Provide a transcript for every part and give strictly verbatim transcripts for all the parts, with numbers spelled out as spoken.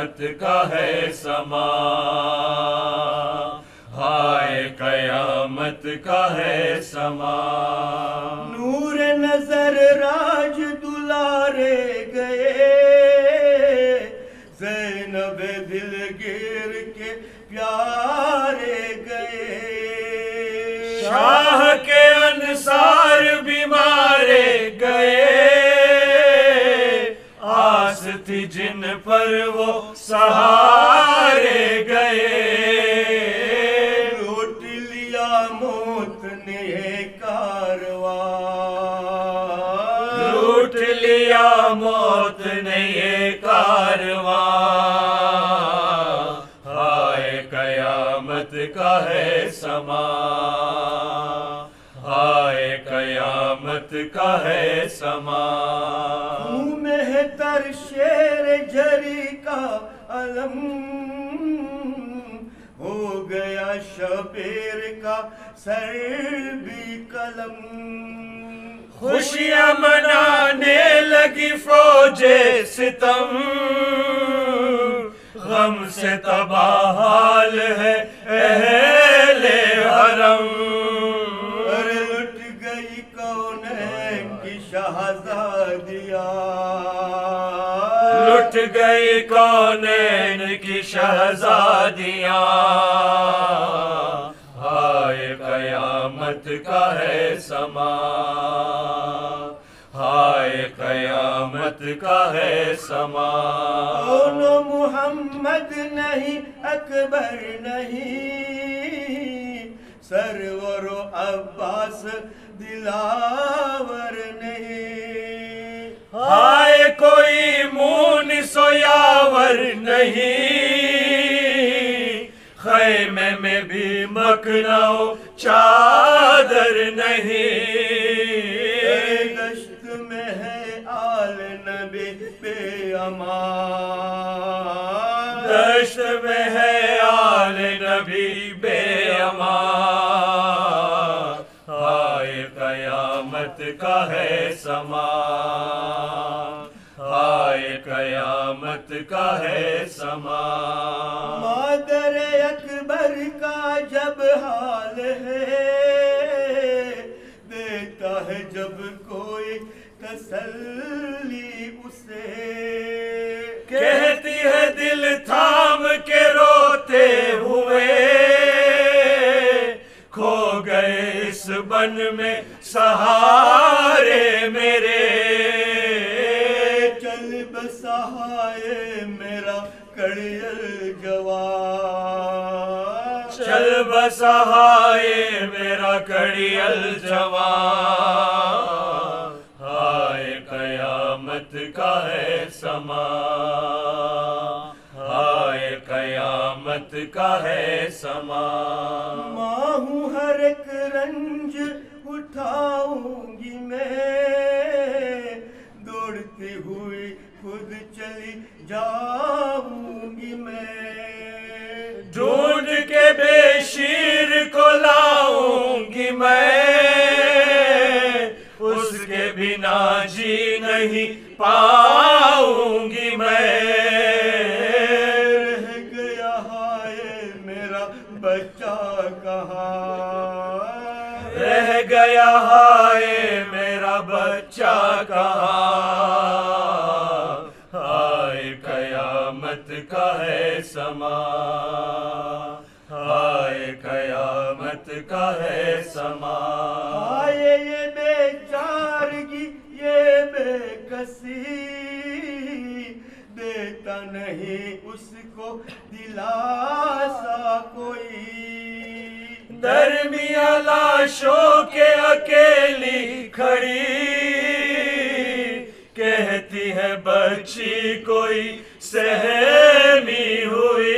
قیامت کا ہے سما، ہائے قیامت کا ہے سما۔ نور نظر راج دلارے گئے، زینب دلگیر کے پیارے گئے، شاہ کے انصار بھی مارے گئے، آس تھی جن پر وہ سہارے گئے، لوٹ لیا موت نے کارواں، لوٹ لیا موت نے یہ کارواں، ہائے قیامت کا ہے سما، ہائے قیامت کا ہے سما۔ مہتر شیر جری کا علم، ہو گیا شبیر کا سر بھی قلم، خوشیاں منانے لگی فوج ستم، غم سے تباہ حال ہے اہل حرم، ارے لٹ گئی کونین کی شہزادیاں، لٹ گئی کونین کی شہزادیاں، ہائے قیامت کا ہے سما، ہائے قیامت کا ہے سما۔ دونوں محمد نہیں اکبر نہیں، سرور و عباس دلاور نہیں، ہائے کوئی مونس و یاور نہیں، خیمے میں بھی مکھنہ چادر نہیں، دشت میں ہے آل نبی بے امان، دشت میں ہے آل نبی بے امان، ہائے قیامت کا ہے سما، ہائے قیامت کا ہے سما۔ مادر اکبر کا جب حال ہے، دیتا ہے جب کوئی تسلی اسے، کہتی ہے دل تھام کے روتے ہوئے، کھو گئے اس بن میں سہارے میرے، چل بسہائے میرا کڑیل جوان، چل بسہائے میرا کڑیل جوان، ہائے قیامت کا ہے سما، ہائے قیامت کا ہے سما۔ ماں ہوں ہر ایک رنج اٹھاؤں گی میں، دوڑتی ہوئی خود چلی جاؤں گی میں، ڈھونڈ کے بے شیر کو لاؤں گی میں، اس کے بنا جی نہیں پاؤں گی میں، رہ گیا ہائے میرا بچہ کہاں، رہ گیا ہائے میرا بچہ کہاں، ہائے قیامت کا ہے سما، ہائے قیامت کا ہے سما۔ ہائے یہ بے چارگی یہ بے کسی، دیتا نہیں اس کو دلاسا کوئی، درمیاں لاشوں کے اکیلی کھڑی، کہتی ہے بچی کوئی سہمی ہوئی،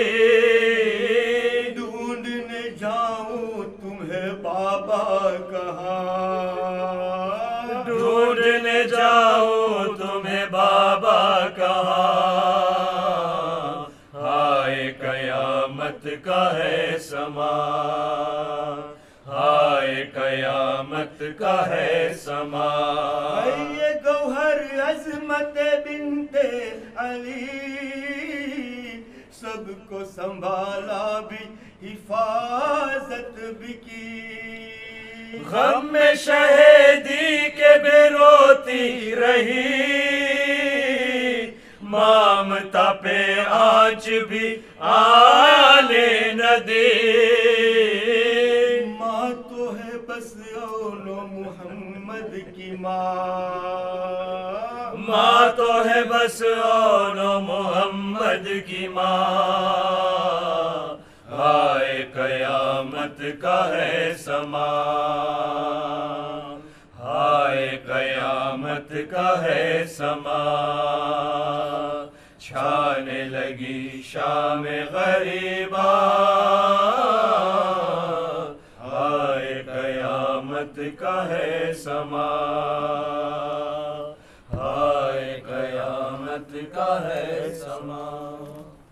ڈھونڈنے جاؤں تمہیں بابا کہاں، ڈھونڈنے جاؤں تمہیں بابا کہاں، ہائے قیامت کا ہے سما، ہائے قیامت کا ہے سما۔ یہ گوہر عظمت بنت علی، سب کو سنبھالا بھی حفاظت بھی کی غم میں شہیدی کے بے روتی رہی مامتا پہ آج بھی آنے نہ دے ماں تو ہے بس اول محمد کی ماں ماں تو ہے بس اول محمد کی ماں ہائے قیامت کا ہے سما ہائے قیامت کا ہے سما چھانے لگی شام غریبا ہائے قیامت کا ہے سما ہائے قیامت کا ہے سما